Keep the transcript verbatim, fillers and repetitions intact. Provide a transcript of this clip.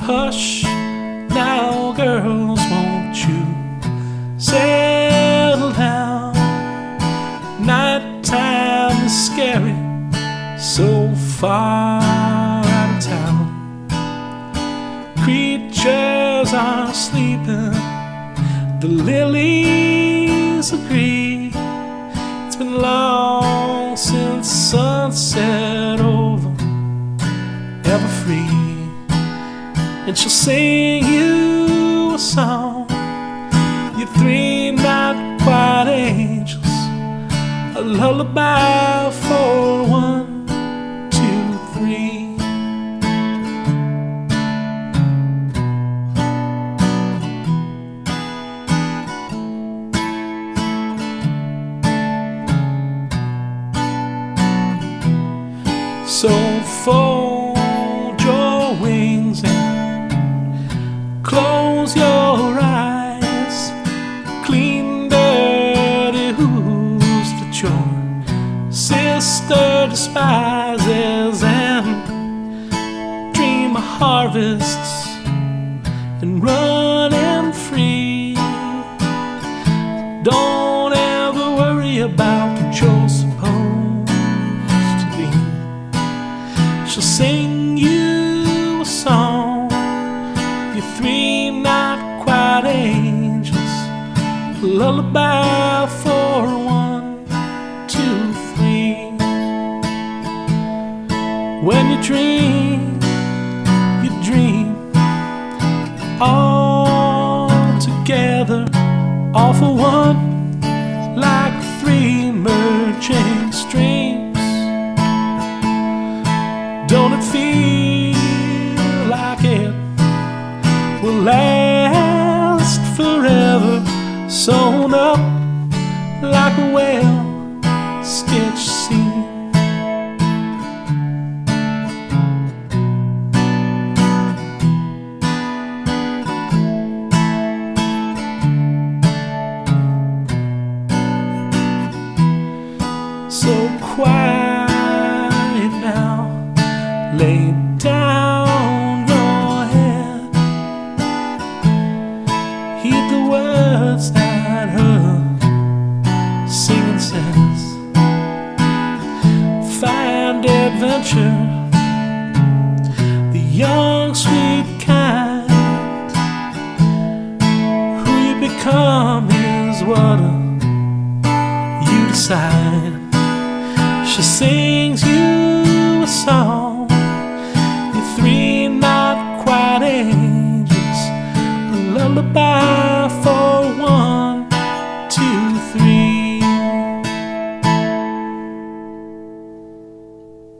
Hush, now girls, won't you settle down? Nighttime is scary, so far out of town. Creatures are sleeping, the lilies agree. It's been long since sunset over, ever free. And she'll sing you a song, you three not quite angels, a lullaby for one, two, three. So fold your wings and close your eyes. Clean, dirty, who's that your sister despises, and dream of harvests and running free. Don't ever worry about what you're supposed to be. She'll sing you a song, you three not quite angels, a lullaby for one, two, three. When you dream, you dream all together, all for one, like three merging streams. Don't it feel like it will last forever, sewn up like a well-stitched seam? So quiet now, lay down your head, heed the words that her singing says. Find adventure, the young sweet kind. Who you become is what you decide. She sings you a song, you three not quite angels, a lullaby